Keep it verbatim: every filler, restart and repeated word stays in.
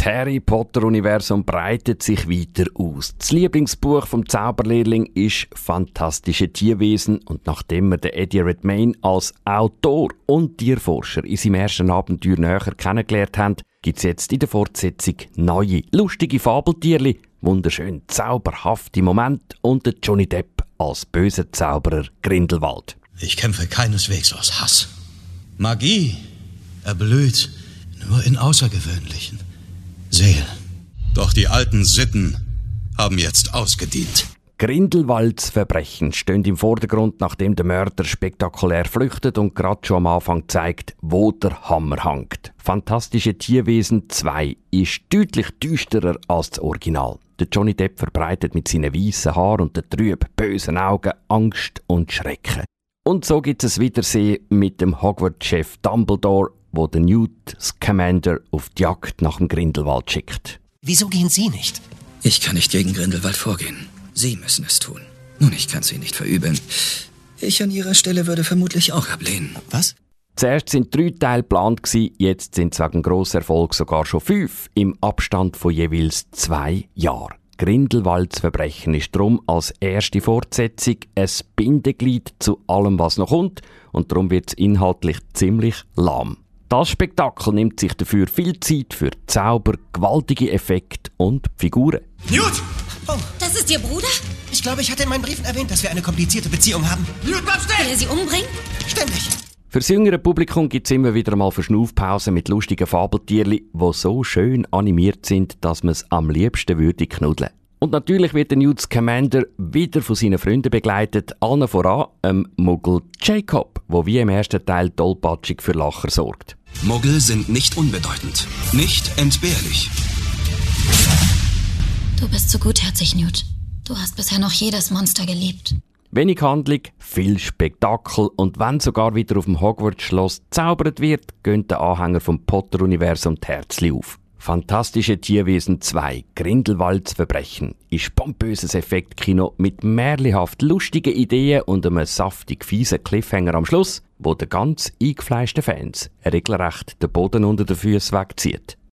Harry Potter-Universum breitet sich weiter aus. Das Lieblingsbuch vom Zauberlehrling ist «Fantastische Tierwesen» und nachdem wir den Eddie Redmayne als Autor und Tierforscher in seinem ersten Abenteuer näher kennengelernt haben, gibt es jetzt in der Fortsetzung neue, lustige Fabeltierli, wunderschön zauberhafte Momente und der Johnny Depp als böser Zauberer Grindelwald. Ich kämpfe keineswegs aus Hass. Magie erblüht nur in außergewöhnlichen Seelen. Doch die alten Sitten haben jetzt ausgedient. Grindelwalds Verbrechen stehen im Vordergrund, nachdem der Mörder spektakulär flüchtet und gerade schon am Anfang zeigt, wo der Hammer hängt. Fantastische Tierwesen zwei ist deutlich düsterer als das Original. Der Johnny Depp verbreitet mit seinen weißen Haaren und den trüb bösen Augen Angst und Schrecken. Und so gibt es ein Wiedersehen mit dem Hogwarts-Chef Dumbledore, wo der Newt Scamander auf die Jagd nach dem Grindelwald schickt. Wieso gehen Sie nicht? Ich kann nicht gegen Grindelwald vorgehen. Sie müssen es tun. Nun, ich kann Sie nicht verübeln. Ich an Ihrer Stelle würde vermutlich auch ablehnen. Was? Zuerst sind drei Teile geplant gewesen, jetzt sind es wegen Grosserfolg sogar schon fünf, im Abstand von jeweils zwei Jahren. Grindelwalds Verbrechen ist darum als erste Fortsetzung ein Bindeglied zu allem, was noch kommt, und darum wird es inhaltlich ziemlich lahm. Das Spektakel nimmt sich dafür viel Zeit für Zauber, gewaltige Effekte und Figuren. Newt! Oh, das ist Ihr Bruder? Ich glaube, ich hatte in meinen Briefen erwähnt, dass wir eine komplizierte Beziehung haben. Newt, bleib stehen! Will er Sie umbringen? Ständig! Fürs jüngere Publikum gibt es immer wieder mal Verschnaufpausen mit lustigen Fabeltierli, die so schön animiert sind, dass man es am liebsten würde knuddeln. Und natürlich wird der Newt Scamander wieder von seinen Freunden begleitet, allen voran ähm, Muggel Jacob, der wie im ersten Teil tollpatschig für Lacher sorgt. Muggel sind nicht unbedeutend, nicht entbehrlich. Du bist so gutherzig, Newt. Du hast bisher noch jedes Monster geliebt. Wenig Handlung, viel Spektakel und wenn sogar wieder auf dem Hogwarts-Schloss gezaubert wird, gehen den Anhänger vom Potter-Universum die Herzli auf. Fantastische Tierwesen zwei, Grindelwalds Verbrechen, ist pompöses Effektkino mit märchenhaft lustigen Ideen und einem saftig fiesen Cliffhanger am Schluss, wo den ganz eingefleischten Fans regelrecht den Boden unter den Füßen wegzieht.